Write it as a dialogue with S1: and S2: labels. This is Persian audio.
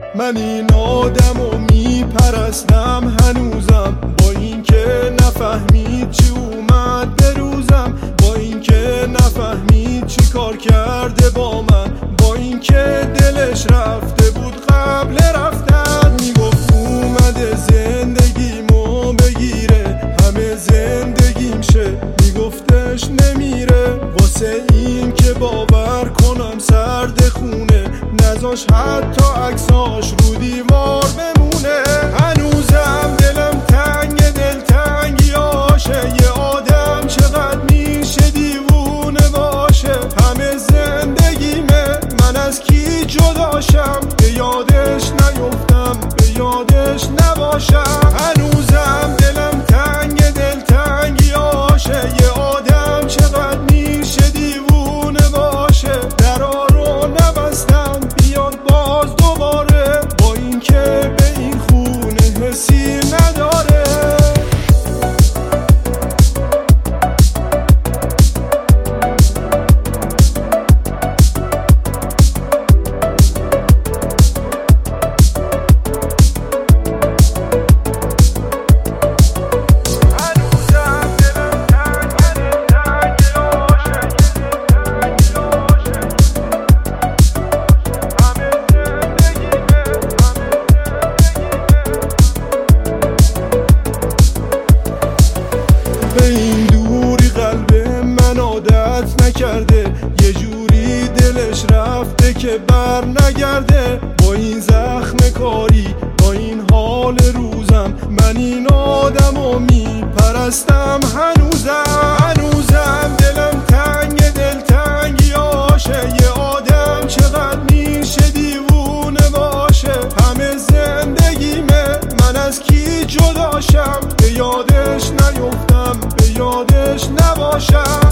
S1: من این آدمو میپرستم هنوزم، با اینکه نفهمید چی اومد به روزم، با اینکه نفهمید چی کار کرده با من، با اینکه دلش رفته بود قبل رفتن. میگفت اومده زندگیمو بگیره، همه زندگیم شه، میگفتش نمیره. واسه این که باور کنم سرد خونه، نذاش حتی عکساش رو دیوار بمونه. هنوزم دلم تنگ، دلتنگیاشه، یه آدم چقدر میشه دیوونه باشه. همه زندگیمه، من از کی جداشم، به یادش نیفتم، به یادش نباشم. هنوزم دلم تنگ، دلتنگیاشه، یه آدم چقدر میشه دیوونه باشه. درا رو نبستم بیاد باز دوباره، با اینکه به این خونه حسی نداره. به این دوری قلب من عادت نکرده، یه جوری دلش رفته که بر نگرده. با این زخم کاری، با این حال روزم، من این آدمو میپرستم هنوزم دلم تنگ، دلتنگیاشه، یه آدم چقدر میشه دیوونه باشه. همه زندگیمه، من از کی جداشم، به یادش نیفتم، به یادش نباشم.